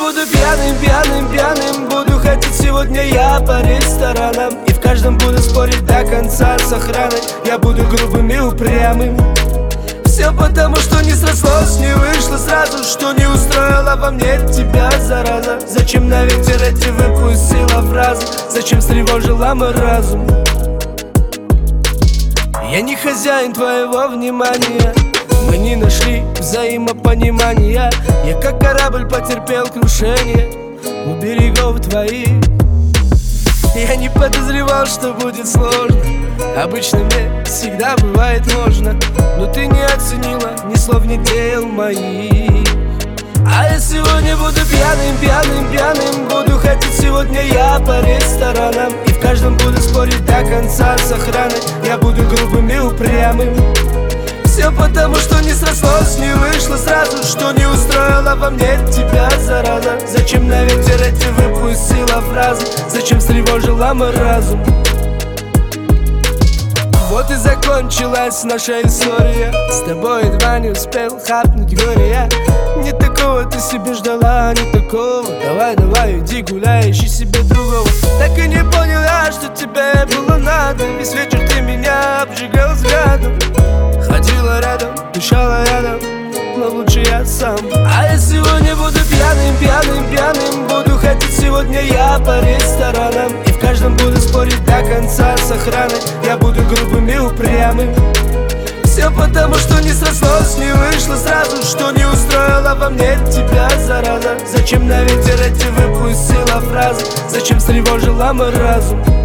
буду пьяным, буду ходить сегодня я по ресторанам, и в каждом буду спорить до конца с охраной. Я буду грубым и упрямым. Все потому, что не срослось, не вышло сразу, что не устроила во мне тебя, зараза. Зачем на ветер эти выпустила фразы, зачем встревожила мой разум? Я не хозяин твоего внимания, мы не нашли взаимопонимания. Я как корабль потерпел крушение у берегов твоих. Я не подозревал, что будет сложно, обычно мне всегда бывает можно, но ты не оценила ни слов, ни дел моих. А я сегодня буду пьяным, буду ходить сегодня я по ресторанам, и в каждом буду спорить до конца с охраной. Я буду грубым и упрямым. Все потому, что не срослось, не вышло сразу, что не устроила во мне тебя, зараза. Зачем на ветер эти выпустила фразы, зачем встревожила мой разум? Вот и закончилась наша история, с тобой едва не успел хапнуть горе я. Не такого ты себе ждала, не такого. Давай, иди гуляй, ищи себе другого. Так и не понял я, что тебе было надо. Весь вечер ты меня обжигал взглядом, ходила рядом, дышала рядом, но лучше я сам. А я сегодня буду пьяным, буду ходить сегодня я по ресторанам, и в каждом буду спорить до конца с охраной. Я буду грубым и упрямым. Все потому, что не срослось, не вышло сразу, что не устроила во мне тебя, зараза. Зачем на ветер эти выпустила фразы, зачем встревожила мой разум?